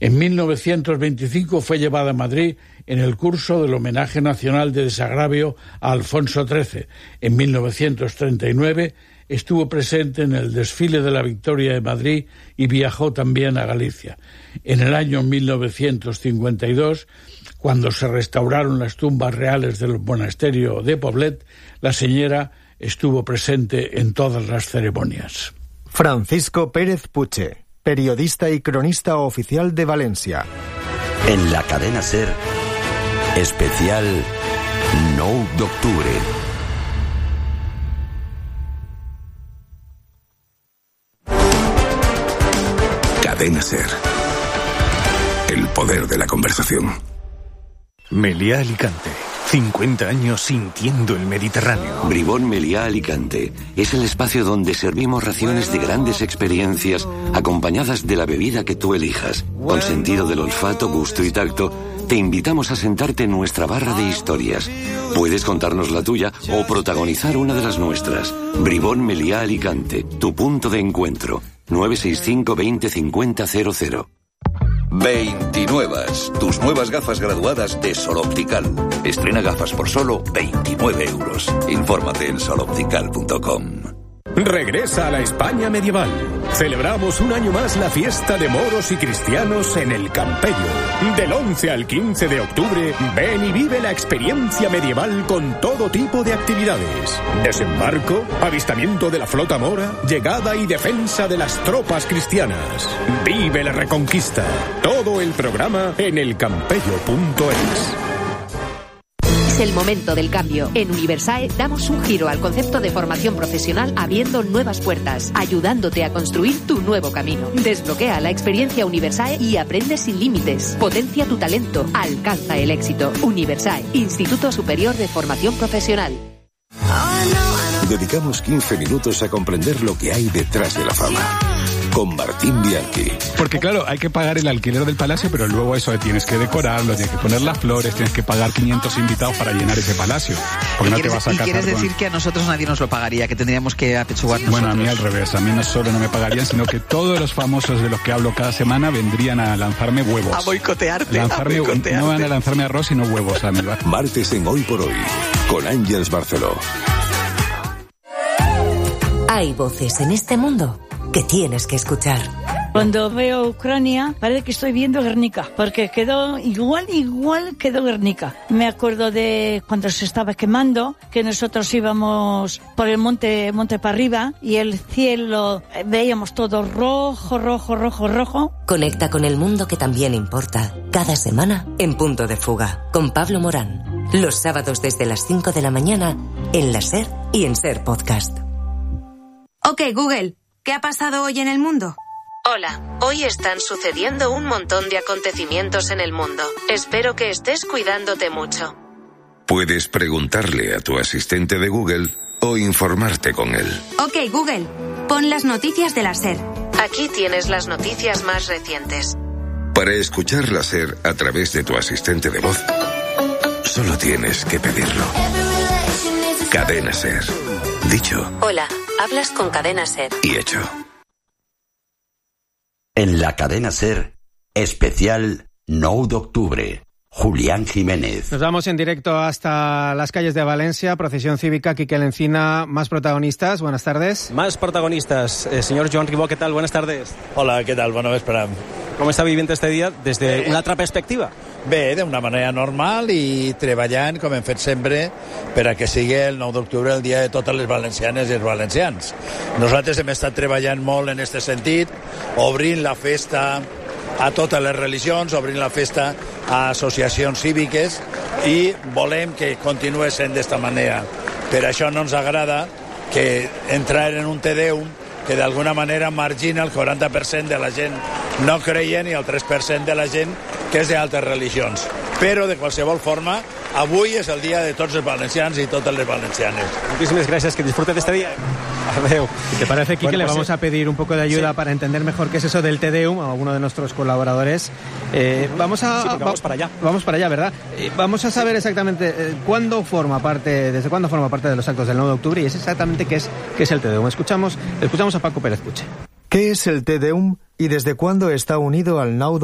En 1925 fue llevada a Madrid en el curso del Homenaje Nacional de Desagravio a Alfonso XIII. En 1939 estuvo presente en el desfile de la Victoria de Madrid y viajó también a Galicia. En el año 1952, cuando se restauraron las tumbas reales del monasterio de Poblet, la señora estuvo presente en todas las ceremonias. Francisco Pérez Puche, periodista y cronista oficial de Valencia. En la cadena SER, especial 9 d'octubre. Cadena SER. El poder de la conversación. Meliá Alicante. 50 años sintiendo el Mediterráneo. Bribón Meliá Alicante es el espacio donde servimos raciones de grandes experiencias acompañadas de la bebida que tú elijas. Con sentido del olfato, gusto y tacto, te invitamos a sentarte en nuestra barra de historias. Puedes contarnos la tuya o protagonizar una de las nuestras. Bribón Meliá Alicante, tu punto de encuentro. 965 20 50 00. 29. Tus nuevas gafas graduadas de Sol Optical. Estrena gafas por solo 29 euros. Infórmate en soloptical.com. Regresa a la España medieval. Celebramos un año más la fiesta de moros y cristianos en el Campello. Del 11 al 15 de octubre, ven y vive la experiencia medieval con todo tipo de actividades. Desembarco, avistamiento de la flota mora, llegada y defensa de las tropas cristianas. Vive la Reconquista. Todo el programa en elcampello.es. Es el momento del cambio. En Universae damos un giro al concepto de formación profesional abriendo nuevas puertas, ayudándote a construir tu nuevo camino. Desbloquea la experiencia Universae y aprende sin límites. Potencia tu talento. Alcanza el éxito. Universae, Instituto Superior de Formación Profesional. Dedicamos 15 minutos a comprender lo que hay detrás de la fama. Con Martín Bianchi. Porque claro, hay que pagar el alquiler del palacio, pero luego eso tienes que decorarlo, tienes que poner las flores, tienes que pagar 500 invitados para llenar ese palacio. Porque no te vas a casar. ¿Y quieres decir que a nosotros nadie nos lo pagaría, que tendríamos que apechugar nosotros? Bueno, a mí al revés, a mí no solo no me pagarían, sino que todos los famosos de los que hablo cada semana vendrían a lanzarme huevos. A boicotearte. No van a lanzarme arroz, sino huevos a mí. Martes en Hoy por Hoy, con Ángeles Barceló. Hay voces en este mundo que tienes que escuchar. Cuando veo Ucrania, parece que estoy viendo Guernica, porque quedó igual quedó Guernica. Me acuerdo de cuando se estaba quemando, que nosotros íbamos por el monte para arriba, y el cielo, veíamos todo rojo. Conecta con el mundo que también importa, cada semana en Punto de Fuga, con Pablo Morán. Los sábados desde las 5 de la mañana, en la SER y en SER Podcast. Ok, Google, ¿qué ha pasado hoy en el mundo? Hola, hoy están sucediendo un montón de acontecimientos en el mundo. Espero que estés cuidándote mucho. Puedes preguntarle a tu asistente de Google o informarte con él. Ok, Google, pon las noticias de la SER. Aquí tienes las noticias más recientes. Para escuchar la SER a través de tu asistente de voz, solo tienes que pedirlo. Cadena SER. Dicho. Hola, hablas con Cadena SER. Y hecho. En la cadena SER, especial 9 d'octubre. Julián Jiménez. Nos vamos en directo hasta las calles de Valencia, procesión cívica, Quique Lencina, más protagonistas, buenas tardes. Más protagonistas, señor Joan Ribó, ¿qué tal? Buenas tardes. Hola, què tal? Bona vesprada. ¿Cómo está viviendo este día desde una altra perspectiva? Bé, d'una manera normal i treballant, com hem fet sempre, per a que sigui el 9 d'octubre el dia de totes les valencianes i els valencians. Nosaltres hem estat treballant molt en aquest sentit, obrint la festa a totes les religions, obrint la festa a associacions cíviques i volem que continuï sent d'esta manera. Per això no ens agrada que entrar en un Te Deum que d'alguna manera margina el 40% de la gent no creient i el 3% de la gent que és d'altres religions. Però, de qualsevol forma, avui és el dia de tots els valencians y totes les valencianes. Muchísimas gracias, que disfrute de este día. Adeu. Si te parece, Quique, le vamos sí. a pedir un poco de ayuda para entender mejor qué es eso del Te Deum a alguno de nuestros colaboradores. Vamos para allá. Vamos para allá, ¿verdad? Vamos a saber exactamente desde cuándo forma parte de los actos del 9 de octubre y es exactamente qué es el Te Deum. Escuchamos a Paco Pérez Puche. ¿Qué es el Te Deum y desde cuándo está unido al 9